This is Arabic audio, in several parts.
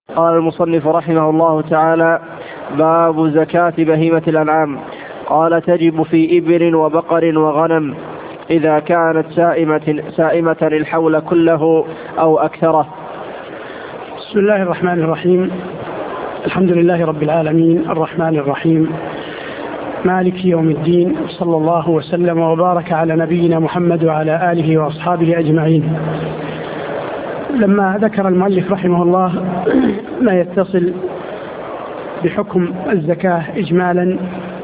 قال المصنف رحمه الله تعالى: باب زكاة بهيمة الأنعام. قال: تجب في إبل وبقر وغنم إذا كانت سائمة الحول كله أو أكثره. بسم الله الرحمن الرحيم. الحمد لله رب العالمين الرحمن الرحيم مالك يوم الدين، صلى الله وسلم وبارك على نبينا محمد وعلى آله وأصحابه أجمعين. لما ذكر المؤلف رحمه الله ما يتصل بحكم الزكاة إجمالا،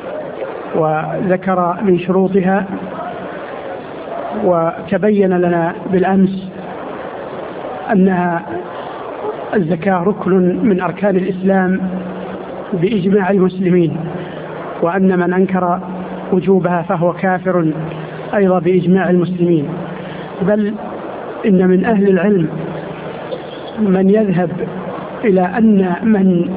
وذكر من شروطها، وتبين لنا بالأمس أنها الزكاة ركن من أركان الإسلام بإجماع المسلمين، وأن من أنكر وجوبها فهو كافر أيضا بإجماع المسلمين. بل إن من أهل العلم من يذهب إلى أن من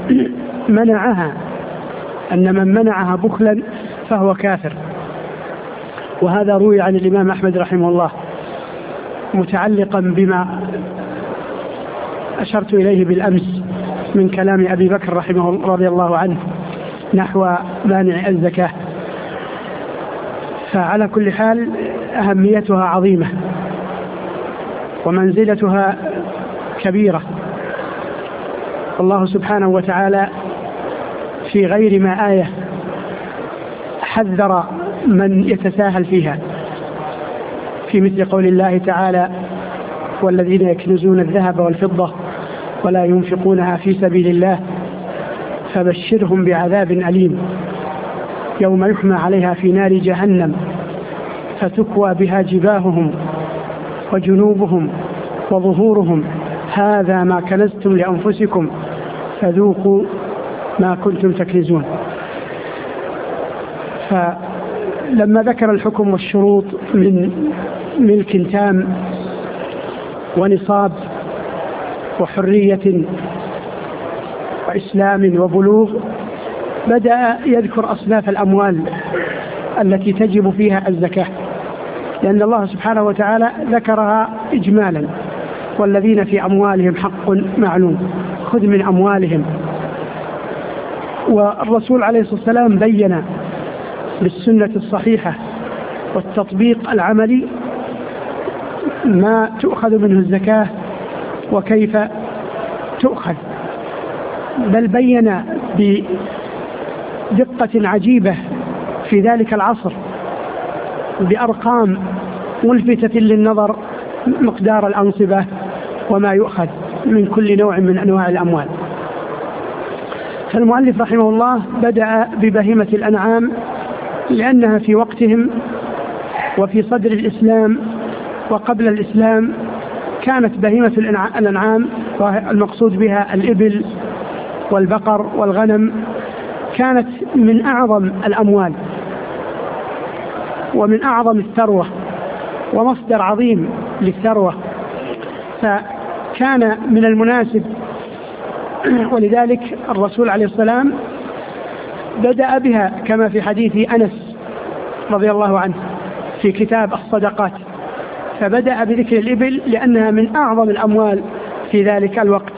منعها بخلا فهو كافر، وهذا روي عن الإمام أحمد رحمه الله متعلقا بما أشرت إليه بالأمس من كلام أبي بكر رضي الله عنه نحو مانع الزكاة. فعلى كل حال أهميتها عظيمة ومنزلتها كبيرة. الله سبحانه وتعالى في غير ما آية حذر من يتساهل فيها، في مثل قول الله تعالى: والذين يكنزون الذهب والفضة ولا ينفقونها في سبيل الله فبشرهم بعذاب أليم يوم يحمى عليها في نار جهنم فتكوى بها جباههم وجنوبهم وظهورهم هذا ما كنزتم لأنفسكم فذوقوا ما كنتم تكنزون. فلما ذكر الحكم والشروط من ملك تام ونصاب وحرية وإسلام وبلوغ، بدأ يذكر أصناف الأموال التي تجب فيها الزكاة، لأن الله سبحانه وتعالى ذكرها إجمالا: والذين في أموالهم حق معلوم خذ من أموالهم. والرسول عليه الصلاة والسلام بين بالسنة الصحيحة والتطبيق العملي ما تؤخذ منه الزكاة وكيف تؤخذ، بل بين بدقة عجيبة في ذلك العصر بأرقام ملفتة للنظر مقدار الأنصبة وما يؤخذ من كل نوع من أنواع الأموال. فالمؤلف رحمه الله بدأ ببهيمة الأنعام لأنها في وقتهم وفي صدر الإسلام وقبل الإسلام كانت بهيمة الأنعام المقصود بها الإبل والبقر والغنم كانت من أعظم الأموال ومن أعظم الثروة ومصدر عظيم للثروة، فكان من المناسب. ولذلك الرسول عليه السلام بدأ بها كما في حديث أنس رضي الله عنه في كتاب الصدقات، فبدأ بذكر الإبل لأنها من أعظم الأموال في ذلك الوقت.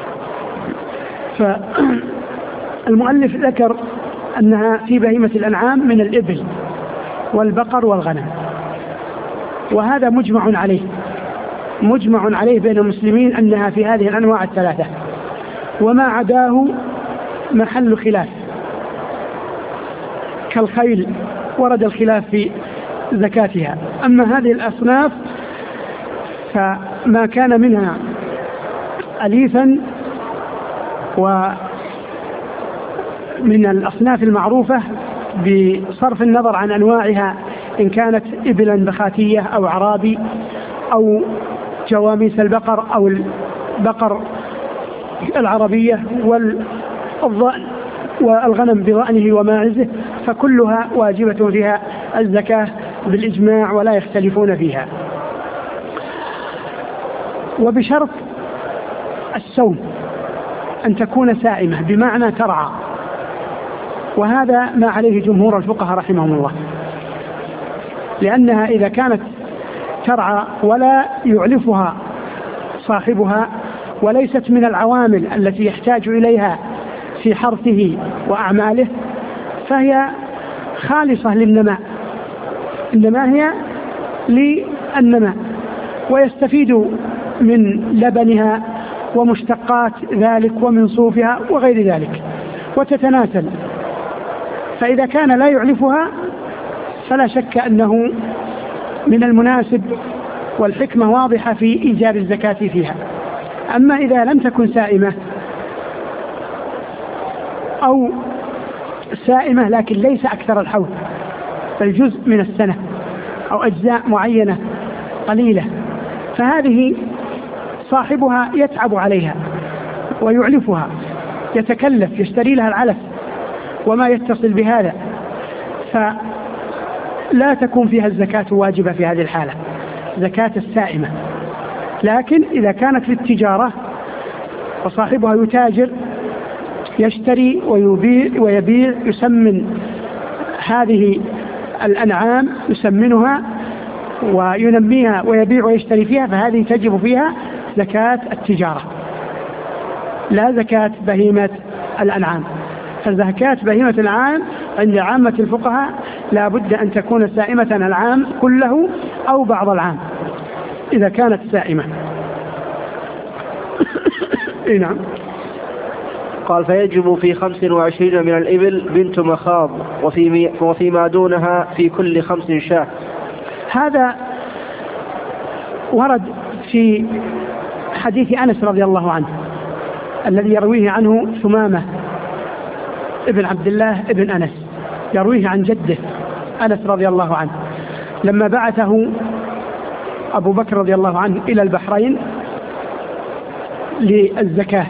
فالمؤلف ذكر أنها في بهيمة الأنعام من الإبل والبقر والغنم، وهذا مجمع عليه بين المسلمين أنها في هذه الأنواع الثلاثة، وما عداه محل خلاف كالخيل ورد الخلاف في زكاتها. أما هذه الأصناف فما كان منها أليفا ومن الأصناف المعروفة بصرف النظر عن أنواعها، إن كانت إبلا بخاتية أو عرابي أو جواميس البقر أو البقر العربية والغنم بضأنه وماعزه، فكلها واجبة فيها الزكاة بالإجماع ولا يختلفون فيها، وبشرط السوم أن تكون سائمة بمعنى ترعى، وهذا ما عليه جمهور الفقهاء رحمهم الله، لأنها إذا كانت ترعى ولا يعلفها صاحبها وليست من العوامل التي يحتاج إليها في حرثه وأعماله، فهي خالصة للنماء، إنما هي للنماء، ويستفيد من لبنها ومشتقات ذلك ومن صوفها وغير ذلك، وتتناسل. فإذا كان لا يعلفها فلا شك أنه من المناسب والحكمة واضحة في إيجاب الزكاة فيها. أما إذا لم تكن سائمة أو سائمة لكن ليس أكثر الحول، بل جزء من السنة أو أجزاء معينة قليلة، فهذه صاحبها يتعب عليها ويعلفها، يتكلف، يشتري لها العلف وما يتصل بهذا، فلا تكون فيها الزكاة واجبة في هذه الحالة، زكاة السائمة. لكن إذا كانت للتجارة وصاحبها يتاجر، يشتري ويبيع، يسمن هذه الأنعام، يسمنها وينميها ويبيع ويشتري فيها، فهذه تجب فيها زكاة التجارة لا زكاة بهيمة الأنعام. فزكاة بهيمة الأنعام عند عامة الفقهاء لا بد أن تكون سائمة العام كله أو بعض العام إذا كانت سائمة. نعم. قال فيجب في 25 من الإبل بنت مخاض، وفيما دونها في كل 5 شاة. هذا ورد في حديث أنس رضي الله عنه الذي يرويه عنه ثمامة ابن عبد الله ابن أنس، يرويه عن جده أنس رضي الله عنه لما بعثه أبو بكر رضي الله عنه إلى البحرين للزكاة،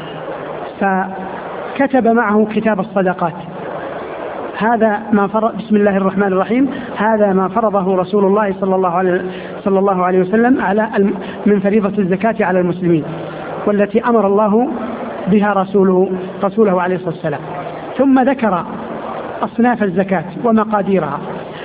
فكتب معه كتاب الصدقات. هذا ما فرض، بسم الله الرحمن الرحيم، هذا ما فرضه رسول الله صلى الله عليه وسلم على من فريضة الزكاة على المسلمين، والتي أمر الله بها رسوله عليه الصلاة والسلام. ثم ذكر أصناف الزكاة ومقاديرها،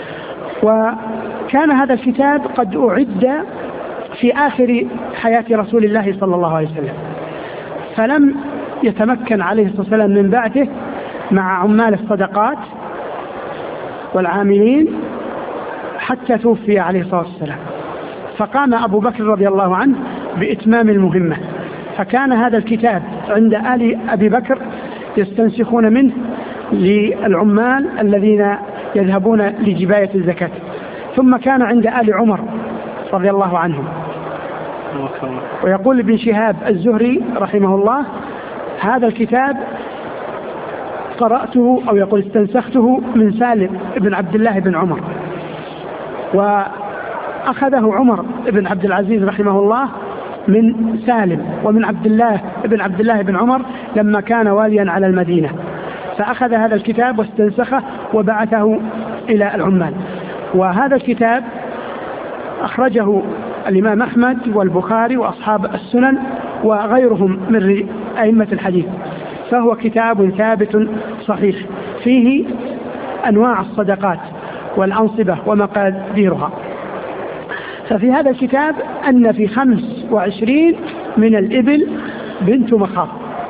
وكان هذا الكتاب قد أعد في آخر حياة رسول الله صلى الله عليه وسلم، فلم يتمكن عليه الصلاة والسلام من بعثه مع عمال الصدقات والعاملين حتى توفي عليه الصلاة والسلام، فقام أبو بكر رضي الله عنه بإتمام المهمة، فكان هذا الكتاب عند آل أبي بكر يستنسخون منه للعمال الذين يذهبون لجباية الزكاة، ثم كان عند آل عمر رضي الله عنهم. ويقول ابن شهاب الزهري رحمه الله هذا الكتاب قرأته أو يقول استنسخته من سالم ابن عبد الله بن عمر، وأخذه عمر بن عبد العزيز رحمه الله من سالم ومن عبد الله بن عمر لما كان واليا على المدينة، فأخذ هذا الكتاب واستنسخه وبعثه إلى العمال. وهذا الكتاب أخرجه الإمام أحمد والبخاري وأصحاب السنن وغيرهم من أئمة الحديث، فهو كتاب ثابت صحيح فيه أنواع الصدقات والأنصبة ومقاديرها. ففي هذا الكتاب أن في 25 من الإبل بنت مخاض.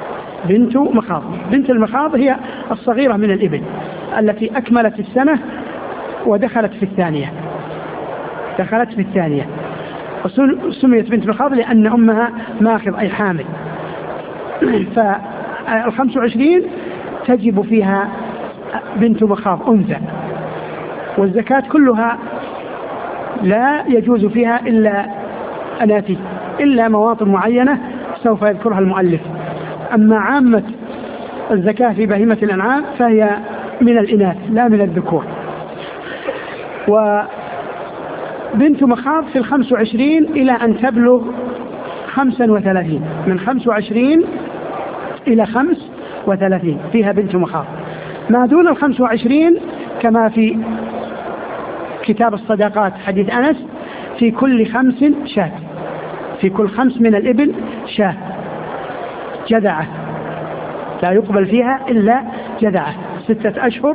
بنت المخاض هي الصغيرة من الإبل التي أكملت السنة ودخلت في الثانية، وسميت بنت مخاض لأن أمها ماخض أي حامل. فال25 تجب فيها بنت مخاض أنثى، والزكاة كلها لا يجوز فيها إلا أناثي، إلا مواطن معينة سوف يذكرها المؤلف. أما عامة الزكاة في بهيمة الأنعام فهي من الإناث لا من الذكور. وبنت مخاض في 25 إلى أن تبلغ 35، من 25 إلى 35 فيها بنت مخاض. ما دون 25 كما في كتاب الصدقات حديث أنس في كل 5 شاة، في كل 5 من الإبل شاة جذعة لا يقبل فيها إلا جذعة 6 أشهر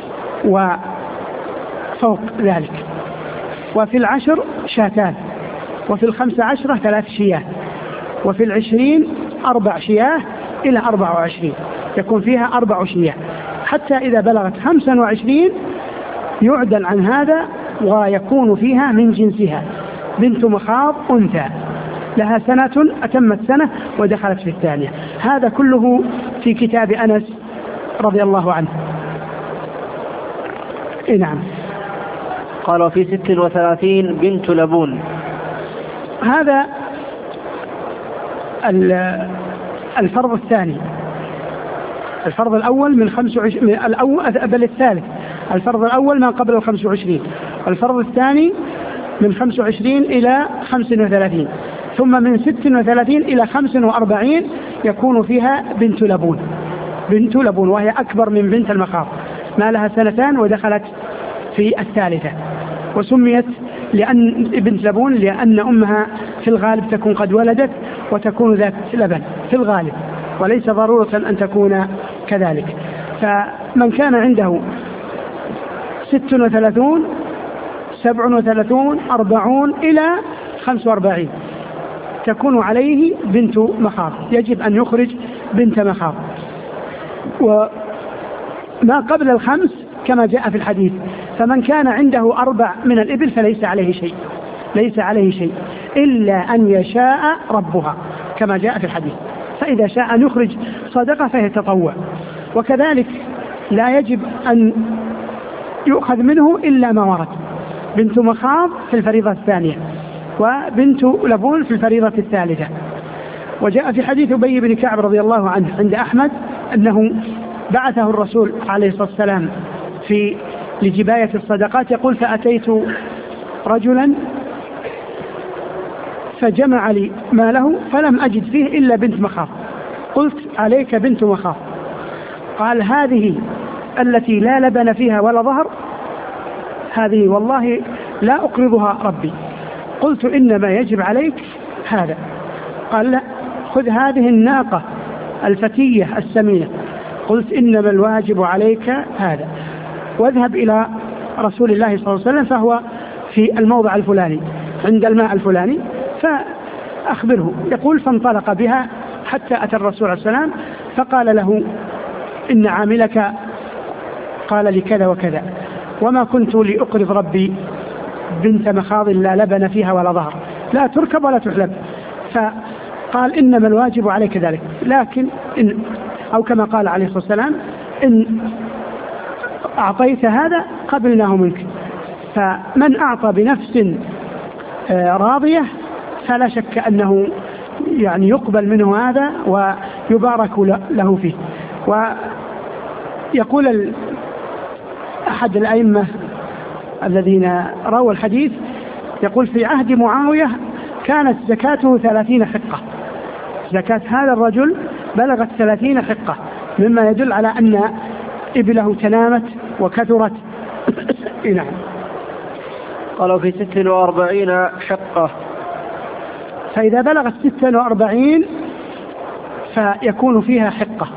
وفوق ذلك. وفي 10 شاتان، وفي 15 3 شياه، وفي 20 4 شياه إلى 24 يكون فيها 4 شياه، حتى إذا بلغت 25 يعدل عن هذا ويكون فيها من جنسها بنت مخاض أنثى لها سنة أتمت سنة ودخلت في الثانية. هذا كله في كتاب أنس رضي الله عنه. نعم. قال في 36 بنت لبون. هذا الفرض الثاني. الفرض الأول من 25 بل الثالث. الفرض الأول ما قبل 25، الفرض الثاني من 25 إلى 35، ثم من 36 إلى 45 يكون فيها بنت لبون. بنت لبون وهي أكبر من بنت المخاض، ما لها 2 سنين ودخلت في الثالثة، وسميت لأن بنت لبون لأن أمها في الغالب تكون قد ولدت وتكون ذات لبن في الغالب، وليس ضرورة أن تكون كذلك. فمن كان عنده 36 37 40 إلى 45 تكون عليه بنت مخاض، يجب أن يخرج بنت مخاض. وما قبل 5 كما جاء في الحديث، فمن كان عنده 4 من الإبل فليس عليه شيء، ليس عليه شيء إلا أن يشاء ربها كما جاء في الحديث، فإذا شاء أن يخرج صدقة فهي تطوع. وكذلك لا يجب أن يؤخذ منه إلا ما ورد، بنت مخاض في الفريضة الثانية وبنت لبون في الفريضة الثالثة. وجاء في حديث أبي بن كعب رضي الله عنه عند أحمد أنه بعثه الرسول عليه الصلاة والسلام لجباية الصدقات، يقول: فأتيت رجلا فجمع لي ماله فلم أجد فيه إلا بنت مخاض، قلت: عليك بنت مخاض. قال: هذه التي لا لبن فيها ولا ظهر، هذه والله لا أقرضها ربي. قلت: إنما يجب عليك هذا. قال: لا، خذ هذه الناقة الفتية السمينة. قلت: إنما الواجب عليك هذا، واذهب إلى رسول الله صلى الله عليه وسلم فهو في الموضع الفلاني عند الماء الفلاني فأخبره. يقول: فانطلق بها حتى أتى الرسول عليه السلام فقال له: إن عاملك قال لي كذا وكذا، وما كنت لأقرض ربي بنت مخاض لا لبن فيها ولا ظهر، لا تركب ولا تحلب. فقال: إنما الواجب عليك ذلك، لكن إن أو كما قال عليه الصلاة والسلام: إن أعطيت هذا قبلناه منك. فمن أعطى بنفس راضية فلا شك أنه يعني يقبل منه هذا ويبارك له فيه. ويقول أحد الأئمة الذين رووا الحديث، يقول: في عهد معاوية كانت زكاته 30 حقة، زكاة هذا الرجل بلغت 30 حقة، مما يدل على أن إبله تنامت وكثرت. نعم. قالوا في 46 حقة. فإذا بلغت 46 فيكون فيها حقة.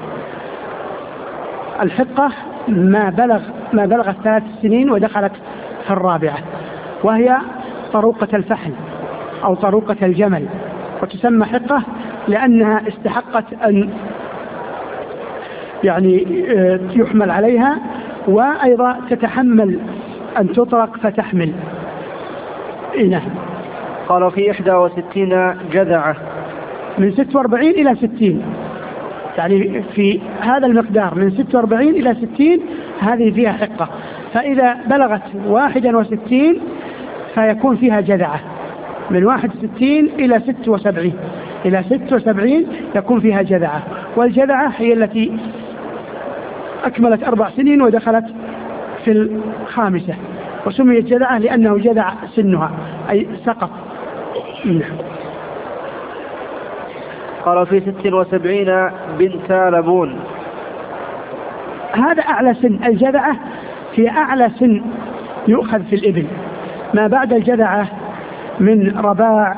الحقة ما بلغت 3 سنين ودخلت في الرابعة، وهي طروقة الفحل أو طروقة الجمل، وتسمى حقة لأنها استحقت أن يعني يحمل عليها، وأيضا تتحمل أن تطرق فتحمل. نعم. قالوا في 61 جذعة. من 46 إلى 60، يعني في هذا المقدار من 46 إلى 60 هذه فيها حقة. فإذا بلغت 61 فيكون فيها جذعة، من 61 إلى 76، إلى 76 يكون فيها جذعة. والجذعة هي التي أكملت 4 سنين ودخلت في الخامسة، وسميت جذعة لأنه جذع سنها أي سقط. قالوا في 76 بنت لبون. هذا أعلى سن. الجذعة هي أعلى سن يؤخذ في الإبل، ما بعد الجذعة من رباع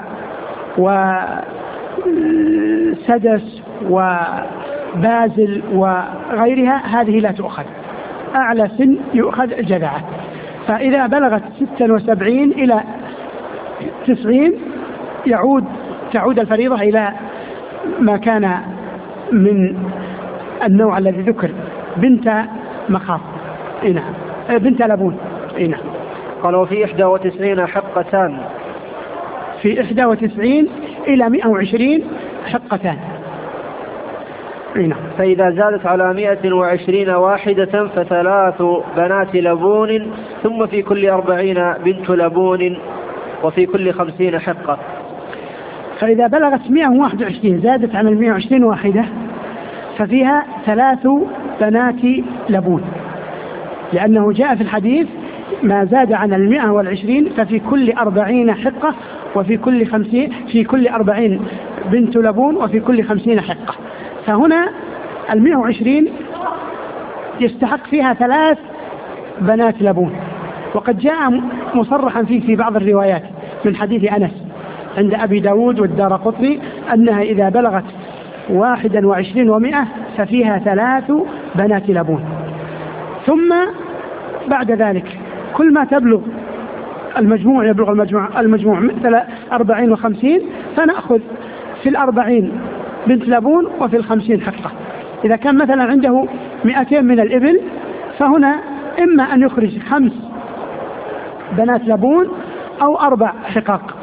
وسدس وبازل وغيرها هذه لا تؤخذ، أعلى سن يؤخذ الجذعة. فإذا بلغت 76 إلى 90 تعود الفريضة إلى ما كان من النوع الذي ذكر بنت مخاض. نعم، بنت لبون. نعم. قال وفي 91 حقتان. في 91 إلى 120 حقتان. نعم. فإذا زادت على 120 واحدة ف3 بنات لبون، ثم في كل 40 بنت لبون، وفي كل 50 حقة. فإذا بلغت 121 زادت عن 120 واحدة ففيها 3 بنات لبون، لأنه جاء في الحديث ما زاد عن 120 ففي كل 40 حقة، وفي كل 50 في كل 40 بنت لبون، وفي كل 50 حقة. فهنا 120 يستحق فيها 3 بنات لبون، وقد جاء مصرحا فيه في بعض الروايات من حديث أنس عند أبي داود والدارقطني أنها إذا بلغت 21 و100 ففيها 3 بنات لبون. ثم بعد ذلك كل ما تبلغ المجموع يبلغ المجموع 40 و50 فنأخذ في 40 بنت لبون وفي 50 حقة. إذا كان مثلا عنده 200 من الإبل فهنا إما أن يخرج 5 بنات لبون أو 4 حقاق.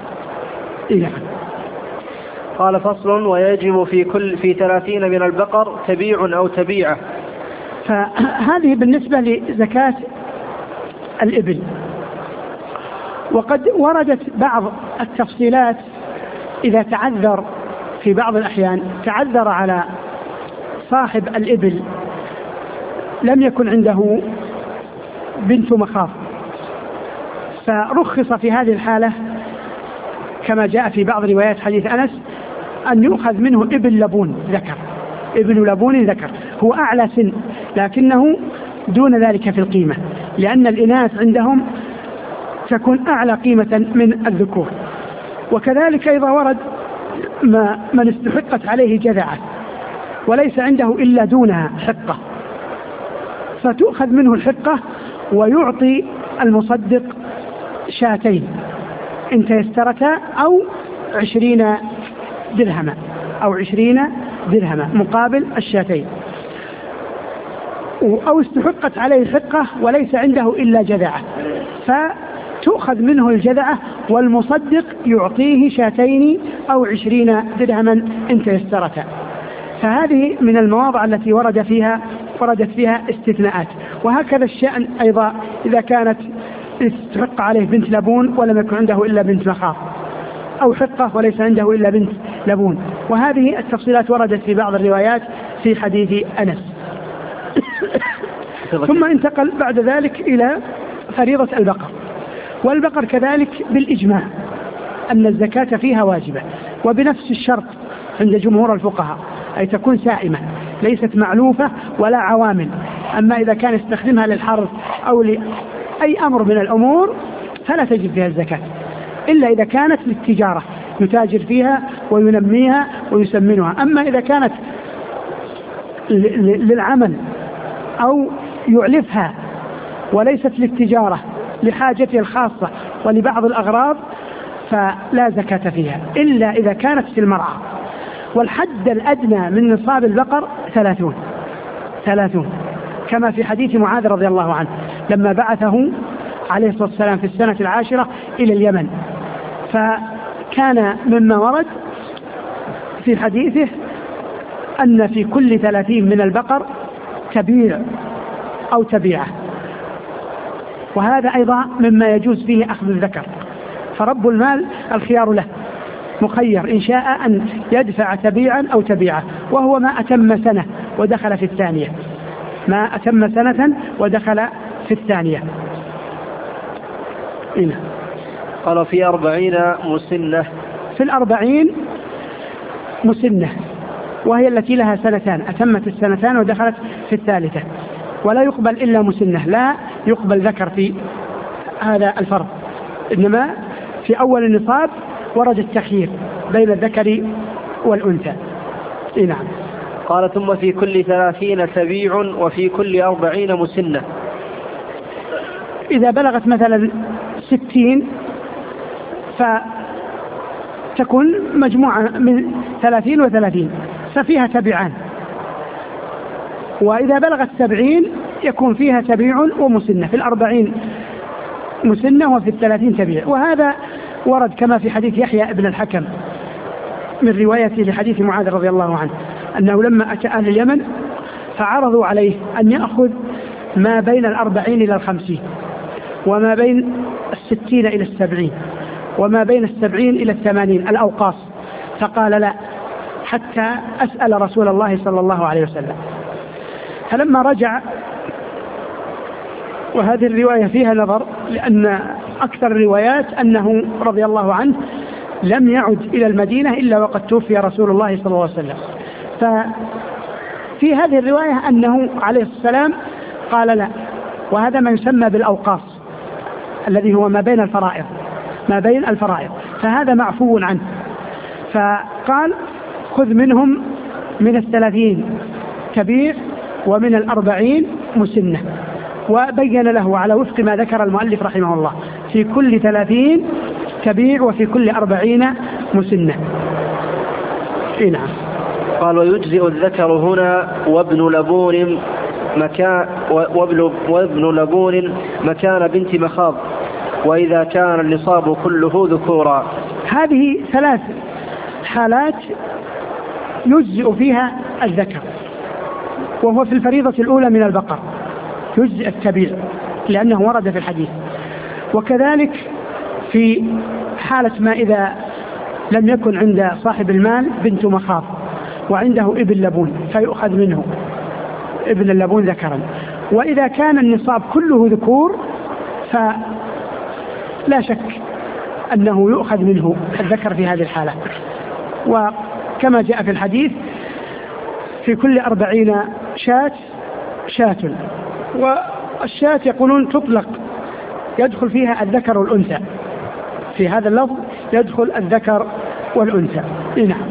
قال فصل ويجب في 30 من البقر تبيع أو تبيعة. فهذه بالنسبة لزكاة الإبل. وقد وردت بعض التفصيلات إذا تعذر في بعض الأحيان، تعذر على صاحب الإبل لم يكن عنده بنت مخاض، فرخص في هذه الحالة كما جاء في بعض روايات حديث أنس أن يؤخذ منه ابن لبون ذكر، ابن لبون ذكر هو أعلى سن لكنه دون ذلك في القيمة، لأن الإناث عندهم تكون أعلى قيمة من الذكور. وكذلك أيضا ورد من استحقت عليه جذعة وليس عنده إلا دونها حقة، فتؤخذ منه الحقة ويعطي المصدق 2 إن تيسرتا أو 20 درهما أو 20 درهما مقابل 2. أو استحقت عليه حقة وليس عنده إلا جذعة فتؤخذ منه الجذعة والمصدق يعطيه 2 أو 20 درهما إن تيسرتا. فهذه من المواضع التي وردت فيها استثناءات. وهكذا الشأن أيضا إذا كانت استحق عليه بنت لبون ولم يكن عنده إلا بنت مخاض، أو حقة وليس عنده إلا بنت لبون. وهذه التفصيلات وردت في بعض الروايات في حديث أنس. ثم انتقل بعد ذلك إلى فريضة البقر. والبقر كذلك بالإجماع أن الزكاة فيها واجبة، وبنفس الشرط عند جمهور الفقهاء، أي تكون سائمة ليست معلوفة ولا عوامل. أما إذا كان يستخدمها للحرث أو لأي أمر من الأمور فلا تجب فيها الزكاة، إلا إذا كانت للتجارة يتاجر فيها وينميها ويسمنها. أما إذا كانت للعمل أو يعلفها وليست للتجارة لحاجته الخاصة ولبعض الأغراض فلا زكاة فيها إلا إذا كانت في المرعى. والحد الأدنى من نصاب البقر 30 كما في حديث معاذ رضي الله عنه لما بعثه عليه الصلاة والسلام في السنة 10 إلى اليمن، فكان مما ورد في حديثه أن في كل 30 من البقر تبيع أو تبيعة. وهذا أيضا مما يجوز فيه أخذ الذكر، فرب المال الخيار له، مخير إن شاء أن يدفع تبيعا أو تبيعة، وهو ما أتم سنة ودخل في الثانية، ما أتم سنة ودخل في الثانية. قال في 40 مسنة. في 40 مسنة، وهي التي لها 2 أتمت 2 ودخلت في الثالثة، ولا يقبل إلا مسنة، لا يقبل ذكر في هذا الفرض، إنما في أول النصاب ورد التخيير بين الذكر والأنثى. نعم. قال ثم في كل 30 تبيع وفي كل 40 مسنة. إذا بلغت مثلا 60 تكون مجموعة من 30 و30 ففيها تبعان، وإذا بلغت 70 يكون فيها تبيع ومسنة، في 40 مسنة وفي 30 تبيع. وهذا ورد كما في حديث يحيى ابن الحكم من روايته لحديث معاذ رضي الله عنه أنه لما أتى أهل اليمن فعرضوا عليه أن يأخذ ما بين 40 إلى 50 وما بين 60 إلى 70 وما بين 70 إلى 80 الأوقاص، فقال لا حتى أسأل رسول الله صلى الله عليه وسلم. فلما رجع، وهذه الرواية فيها نظر لأن أكثر الروايات أنه رضي الله عنه لم يعد إلى المدينة إلا وقد توفي رسول الله صلى الله عليه وسلم. ففي هذه الرواية أنه عليه السلام قال لا، وهذا ما يسمى بالأوقاص الذي هو ما بين الفرائض، فهذا معفو عنه. فقال خذ منهم من 30 تبيع ومن 40 مسنة، وبين له على وفق ما ذكر المؤلف رحمه الله في كل 30 تبيع وفي كل 40 مسنة. نعم. قال ويجزئ الذكر هنا وابن لبون مكان بنت مخاض، وإذا كان النصاب كله ذكورا. هذه 3 حالات يجزئ فيها الذكر، وهو في الفريضة الأولى من البقر يجزئ التبيع لأنه ورد في الحديث، وكذلك في حالة ما إذا لم يكن عند صاحب المال بنت مخاض وعنده ابن لبون فيؤخذ منه ابن اللبون ذكرا. وإذا كان النصاب كله ذكور فلا شك أنه يؤخذ منه الذكر في هذه الحالة. وكما جاء في الحديث في كل 40 شاة، والشاة يقولون تطلق يدخل فيها الذكر والأنثى، في هذا اللفظ يدخل الذكر والأنثى. نعم.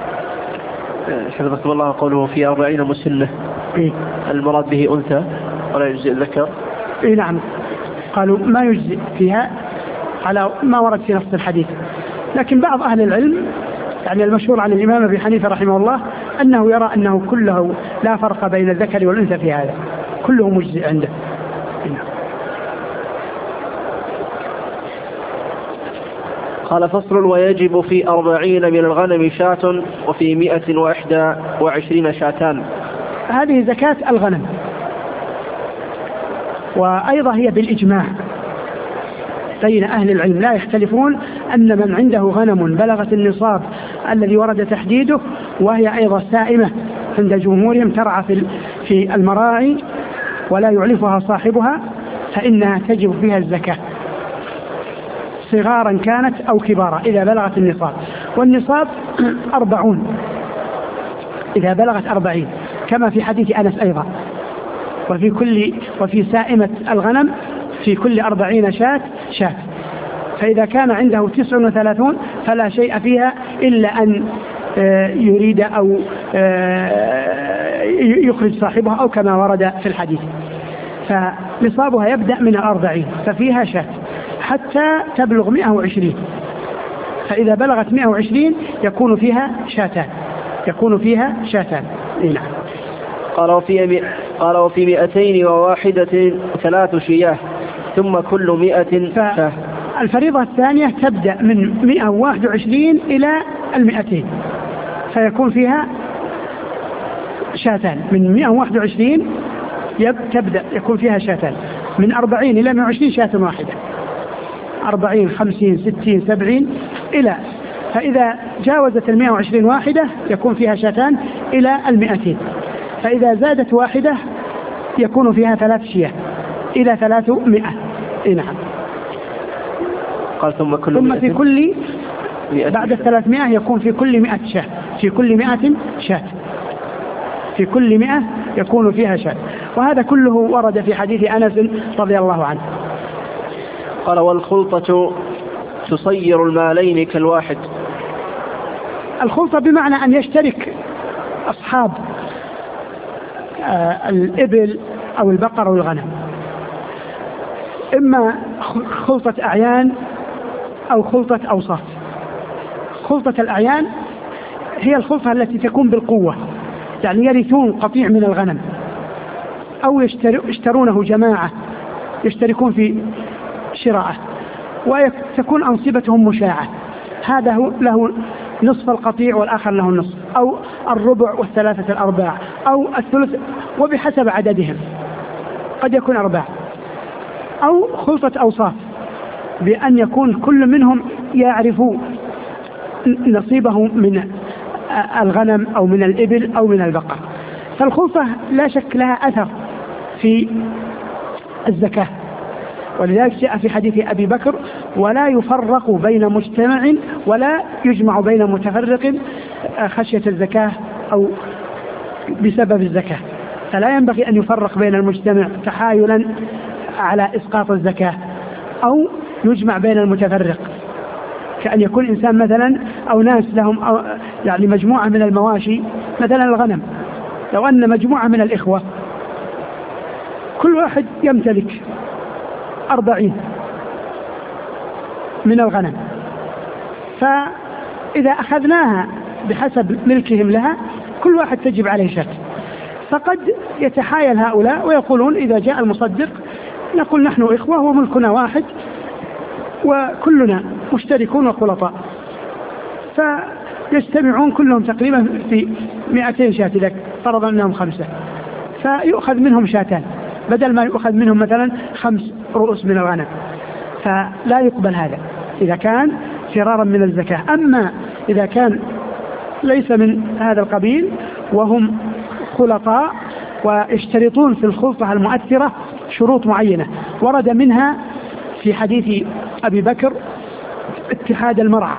حفظكم الله قوله في 40 مسنة، المراد به أنثى ولا يجزئ الذكر؟ نعم، قالوا ما يجزئ فيها على ما ورد في نص الحديث، لكن بعض أهل العلم يعني المشهور عن الإمام أبي حنيفة رحمه الله أنه يرى أنه كله لا فرق بين الذكر والأنثى في هذا، كله مجزئ عنده. قال فصل ويجب في 40 من الغنم شاة وفي 121 شاتان. هذه زكاة الغنم، وأيضا هي بالإجماع بين أهل العلم لا يختلفون أن من عنده غنم بلغت النصاب الذي ورد تحديده وهي أيضا سائمة عند جمهورهم ترعى في المراعي ولا يعلفها صاحبها فإنها تجب فيها الزكاة صغارا كانت أو كبارا إذا بلغت النصاب. والنصاب 40 إذا بلغت 40 كما في حديث أنس أيضا، وفي سائمة الغنم في كل 40 شاة. فإذا كان عنده 39 فلا شيء فيها إلا أن يريد أو يخرج صاحبها أو كما ورد في الحديث. فنصابها يبدأ من 40 ففيها شاة حتى تبلغ 120، فإذا بلغت 120 يكون فيها شاتان. نعم. قال وفي 201 3 شياه ثم كل 100 شاه. الفريضة الثانية تبدأ من 121 إلى 200 فيكون فيها شاتان. من 121 تبدأ يكون فيها شاتان، من 40 إلى 120 شاة واحدة، 40 50 60 70 إلى، فإذا جاوزت 120 واحدة يكون فيها شاتان إلى 200، فإذا زادت واحدة يكون فيها 3 شياه إلى 300. نعم. قال ثم في كل بعد 300 يكون في كل 100 شاة، في كل 100 شاة، في كل 100 يكون فيها شاة. وهذا كله ورد في حديث أنس رضي الله عنه. قال والخلطة تصير المالين كالواحد. الخلطة بمعنى أن يشترك أصحاب الإبل أو البقر أو الغنم، إما خلطة أعيان أو خلطة أوساط. خلطة الأعيان هي الخلطة التي تكون بالقوة، يعني يرثون قطيع من الغنم أو يشترونه جماعة يشتركون في شراءه وتكون أنصبتهم مشاعة، هذا له نصف القطيع والآخر له النصف، أو الربع والثلاثة الأرباع أو الثلث، وبحسب عددهم قد يكون أرباع. أو خلطة أوصاف بأن يكون كل منهم يعرف نصيبه من الغنم أو من الإبل أو من البقر. فالخلطة لا شك لها أثر في الزكاة، ولذلك جاء في حديث أبي بكر: ولا يفرق بين مجتمع ولا يجمع بين متفرق خشية الزكاة أو بسبب الزكاة. فلا ينبغي أن يفرق بين المجتمع تحايلا على إسقاط الزكاة، أو يجمع بين المتفرق، كأن يكون إنسان مثلا أو ناس لهم أو يعني مجموعة من المواشي، مثلا الغنم، لو أن مجموعة من الإخوة كل واحد يمتلك 40 من الغنم، فإذا أخذناها بحسب ملكهم لها كل واحد تجب عليه شاة. فقد يتحايل هؤلاء ويقولون إذا جاء المصدق نقول نحن إخوة وملكنا واحد وكلنا مشتركون وخلطاء، فيجتمعون كلهم تقريبا في 200 شاة، إذا فرض أنهم 5، فيؤخذ منهم شاتان بدل ما يؤخذ منهم مثلا 5 رؤوس من الغنم، فلا يقبل هذا إذا كان فرارا من الزكاة. أما إذا كان ليس من هذا القبيل وهم خلطاء ويشترطون في الخلطة المؤثرة شروط معينة ورد منها في حديث أبي بكر اتحاد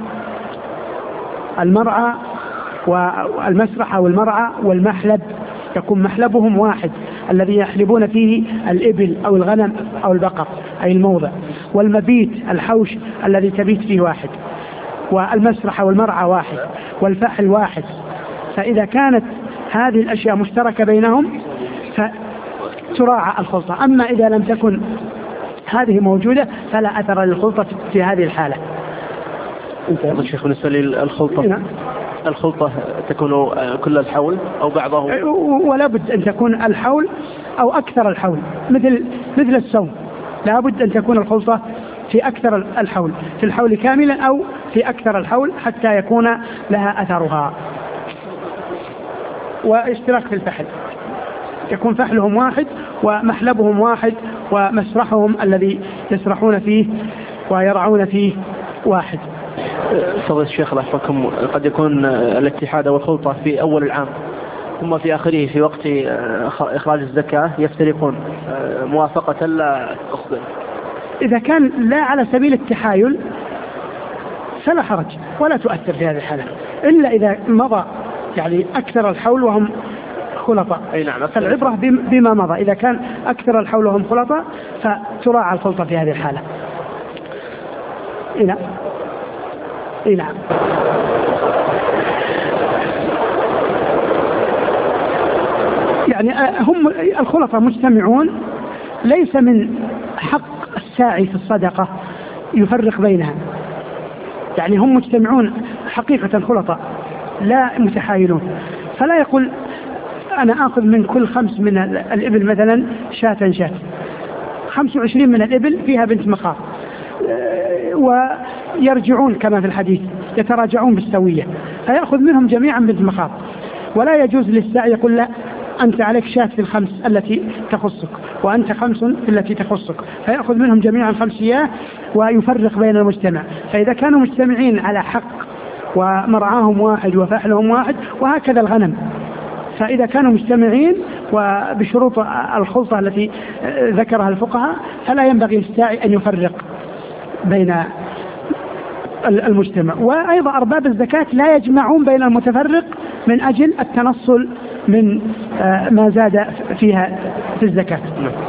المرعى والمسرح أو المرعى والمحلب، يكون محلبهم واحد الذي يحلبون فيه الإبل أو الغنم أو البقر أي الموضع، والمبيت الحوش الذي تبيت فيه واحد، والمسرح والمرعى واحد، والفحل واحد. فإذا كانت هذه الأشياء مشتركة بينهم فتراعى الخلطة. أما إذا لم تكن هذه موجودة فلا أثر للخلطة في هذه الحالة. انت شيخ بالنسبة للخلطة، الخلطة تكون كل الحول أو بعضه؟ ولا بد أن تكون الحول أو أكثر الحول، مثل السوم، لا بد أن تكون الخلطة في أكثر الحول، في الحول كاملا أو في أكثر الحول حتى يكون لها أثرها. واشتراك في الفحل، يكون فحلهم واحد ومحلبهم واحد ومسرحهم الذي يسرحون فيه ويرعون فيه واحد. فضل الشيخ الله يحفظكم، قد يكون الاتحاد والخلطة في أول العام ثم في آخره في وقت إخراج الزكاة يفترقون موافقة لا أخبر. إذا كان لا على سبيل التحايل فلا حرج ولا تؤثر في هذه الحالة، إلا إذا مضى يعني أكثر الحول وهم خلطاء. أي نعم. فالعبرة بما مضى، إذا كان أكثر الحول وهم خلطاء فتراعى الخلطة في هذه الحالة. نعم. يعني هم الخلطاء مجتمعون، ليس من حق الساعي في الصدقة يفرق بينها، يعني هم مجتمعون حقيقة خلطاء لا متحايلون، فلا يقول أنا آخذ من كل 5 من الإبل مثلا شاة 25 من الإبل فيها بنت مخاض، ويرجعون كما في الحديث يتراجعون بالسوية، فيأخذ منهم جميعا بنت مخاض. ولا يجوز للساعي يقول لا أنت عليك شاة في ال5 التي تخصك وأنت 5 في التي تخصك، فيأخذ منهم جميعا 5 شياه ويفرق بين المجتمع. فإذا كانوا مجتمعين على حق ومرعاهم واحد وفحلهم واحد، وهكذا الغنم، فإذا كانوا مجتمعين وبشروط الخلطة التي ذكرها الفقهاء فلا ينبغي للساعي أن يفرق بين المجتمع. وأيضا أرباب الزكاة لا يجمعون بين المتفرق من أجل التنصل من ما زاد فيها في الزكاة.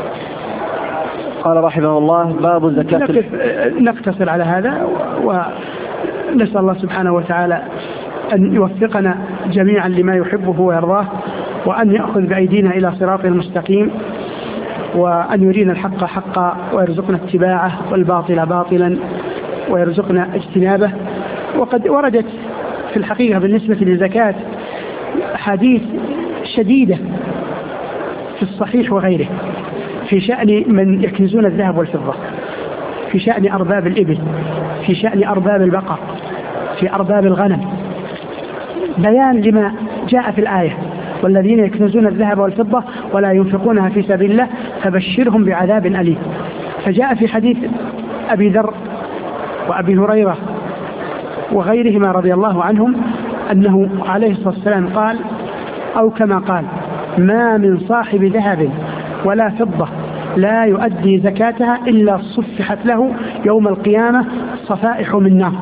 قال رحمه الله: باب زكاة. نقتصر على هذا، ونسأل الله سبحانه وتعالى أن يوفقنا جميعا لما يحبه ويرضاه، وأن يأخذ بأيدينا إلى صراط المستقيم، وأن يرينا الحق حقا ويرزقنا اتباعه والباطل باطلا ويرزقنا اجتنابه. وقد وردت في الحقيقة بالنسبة للزكاة حديث شديدة في الصحيح وغيره في شأن من يكنزون الذهب والفضة، في شأن أرباب الإبل، في شأن أرباب البقر، في أرباب الغنم، بيان لما جاء في الآية: والذين يكنزون الذهب والفضة ولا ينفقونها في سبيل الله فبشرهم بعذاب أليم. فجاء في حديث أبي ذر وأبي هريرة وغيرهما رضي الله عنهم أنه عليه الصلاة والسلام قال أو كما قال: ما من صاحب ذهب ولا فضة لا يؤدي زكاتها إلا صفحت له يوم القيامة صفائح من نار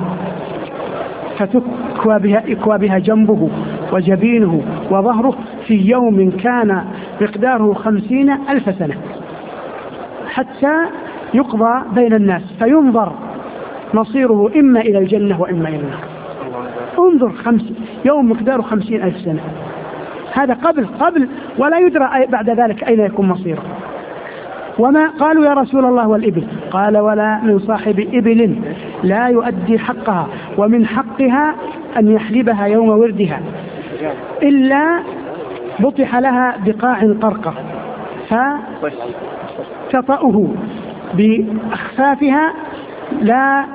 فتكوى بها جنبه وجبينه وظهره في يوم كان مقداره 50,000 سنة حتى يقضى بين الناس فينظر مصيره إما إلى الجنة وإما إلى النار. انظر، يوم مقداره 50,000 سنة، هذا قبل ولا يدرى بعد ذلك أين يكون مصيره. وما قالوا: يا رسول الله والإبل؟ قال: ولا من صاحب إبل لا يؤدي حقها ومن حقها أن يحلبها يوم وردها إلا بطح لها بقاع قرقر فتطأه بأخفافها لا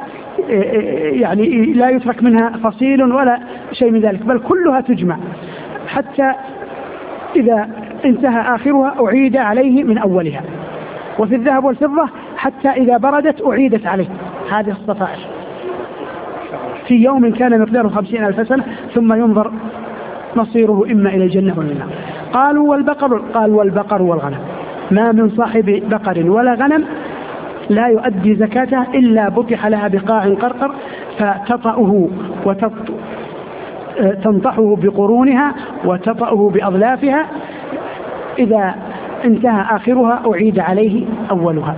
يترك منها فصيل ولا شيء من ذلك، بل كلها تجمع حتى إذا انتهى آخرها أعيد عليه من أولها. وفي الذهب والفضة حتى إذا بردت أعيدت عليه هذه الصفائح في يوم كان مقداره 50,000 سنة ثم ينظر مصيره إما إلى الجنة ولا النار. قالوا: والبقر؟ قال: والبقر والغنم. ما من صاحب بقر ولا غنم لا يؤدي زكاتها إلا بطح لها بقاع قرقر فتطأه تنطحه بقرونها وتطأه بأظلافها، إذا انتهى آخرها أعيد عليه أولها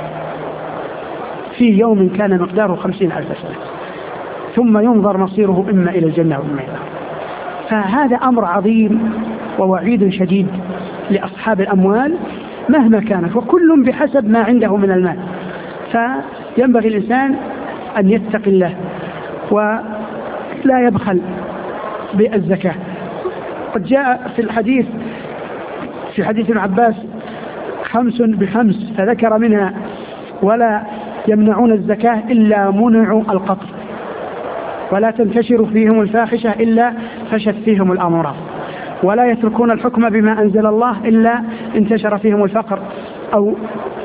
في يوم كان مقداره 50,000 سنة ثم ينظر مصيره إما إلى الجنة وإما إلى النار. فهذا أمر عظيم ووعيد شديد لأصحاب الأموال مهما كانت، وكل بحسب ما عنده من المال. فينبغي الإنسان أن يتقي الله ولا يبخل بالزكاة. قد جاء في الحديث في حديث ابن عباس 5 ب5 فذكر منها: ولا يمنعون الزكاة إلا منعوا القطر، ولا تنتشر فيهم الفاحشة إلا فشت فيهم الأمراض، ولا يتركون الحكم بما أنزل الله إلا انتشر فيهم الفقر أو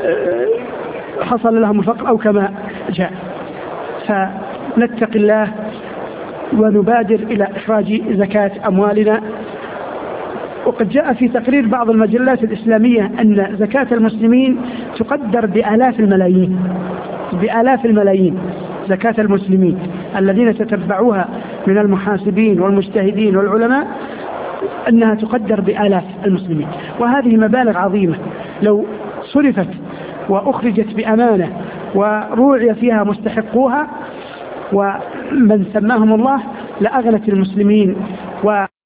حصل لهم الفقر أو كما جاء. فنتق الله ونبادر إلى إخراج زكاة أموالنا. وقد جاء في تقرير بعض المجلات الإسلامية أن زكاة المسلمين تقدر بآلاف الملايين زكاة المسلمين الذين تتبعوها من المحاسبين والمجتهدين والعلماء، أنها تقدر بآلاف المسلمين، وهذه مبالغ عظيمة لو صرفت وأخرجت بأمانة وروعي فيها مستحقوها ومن سماهم الله لأغنت المسلمين